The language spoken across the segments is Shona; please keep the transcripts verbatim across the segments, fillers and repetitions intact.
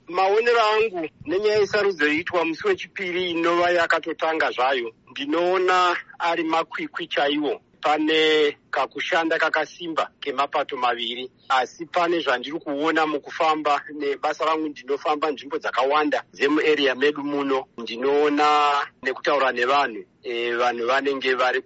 Maonero angu nenyaya yesarudzo yoitwa musi wechipiri inova yakatotanga zvayo, ndinoona ari makwikwi chaiwo. Pane kakushanda kakasimba kemapato maviri, asi pane zvandiri kuona mukufamba nebasa rangu. Ndinofamba nzvimbo dzakawanda dzemuarea medu muno, ndinoona nekutaura nevanhu, e, vanhu vanenge vari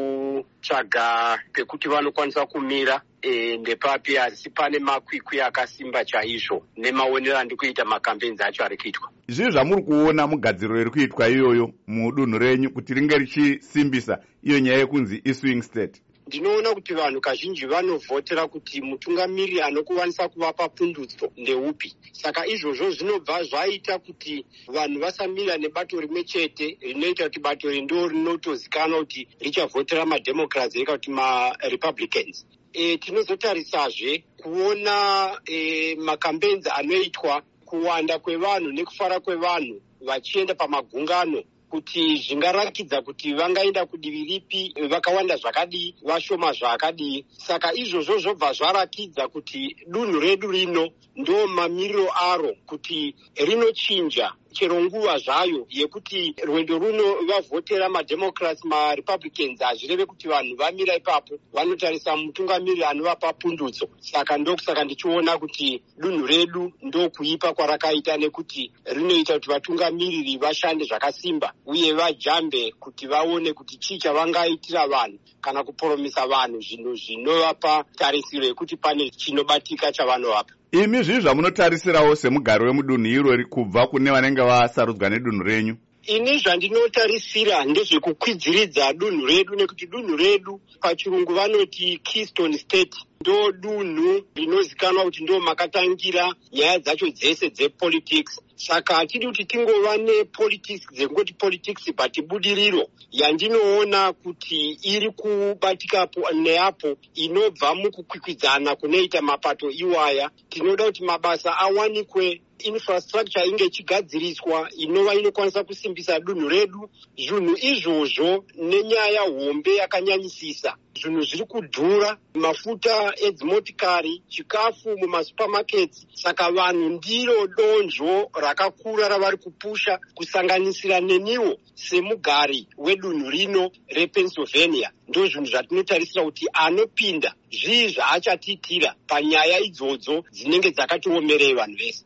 kutsvaga pekuti vanokwanisa kumira e, ndepapi, asi pane makwikwi akasimba chaizvo nemaonero andiri kuita makampenzi acho ari kuitwa. Zvii zvamuri kuona mugadziriro riri kuitwa iyoyo mudunhu renyu kuti ringe richisimbisa iyo nyaya yekunzi iswing state? Ndinoona kuti vanhu kazhinji vanovhotera kuti mutungamiri anokuwanisa kuvapa pundutso ndeupi. Saka izvozvo zvinobva zvaita kuti vanhu vasamira nebato rimwe chete rinoita kuti bato rindo rinotozikanwa kuti richavhotera mademocrats reka kuti marepublicans. E, tinozotarisazve kuona e, makampenzi anoitwa, kuwanda kwevanhu nekufara kwevanhu vachienda pamagungano, kuti zvingarakidza kuti vangaenda kudivi ripi, vakawanda zvakadii, vashoma zvakadii. Saka izvozvo zvobva zvarakidza kuti dunhu redu rino ndo mamiriro aro kuti rinochinja chero nguva zvayo yekuti rwendo runo vavhotera mademocrats marepublicans. Hazvireve kuti vanhu vamira ipapo vanotarisa mutungamiri anovapa pundutso. Saka ndokusaka ndichiona kuti dunhu redu ndokuipa kwarakaita, nekuti rinoita kuti vatungamiriri vashande zvakasimba uye vajambe kuti vaone kuti chii chavangaitira vanhu kana kuporomisa vanhu zvinhu zvinovapa tarisiro yekuti pane chinobatika chavanovapa. Imi zvii zvamunotarisirawo semugari wemudunhu irori kubva kune vanenge vasarudzwa nedunhu renyu? Ini zvandinotarisira ndezvekukwidziridza dunhu redu, nekuti dunhu redu pachirungu vanoti Keystone State ndo dunhu rinozikanwa kuti ndo makatangira nyaya dzacho dzese dzepolitics. Saka hatidi kuti tingova nepolitics dzekungoti politics but budiriro yandinoona kuti iri kubatikapo neapo inobva mukukwikwidzana kunoita mapato iwaya. Tinoda kuti mabasa awanikwe, infrastructure inge ichigadziriswa inova inokwanisa kusimbisa dunhu redu. Zvinhu izvozvo nenyaya hombe yakanyanyisisa, zvinhu zviri kudhura, mafuta edzimotikari, chikafu mumasupermarkets. Saka vanhu ndiro donzvo rakakura ravari kupusha, kusanganisira neniwo semugari wedunhu rino rePennsylvania. Ndo zvinhu zvatinotarisira kuti anopinda zvii zvaachatiitira panyaya idzodzo dzinenge dzakatiomerei vanhu vese.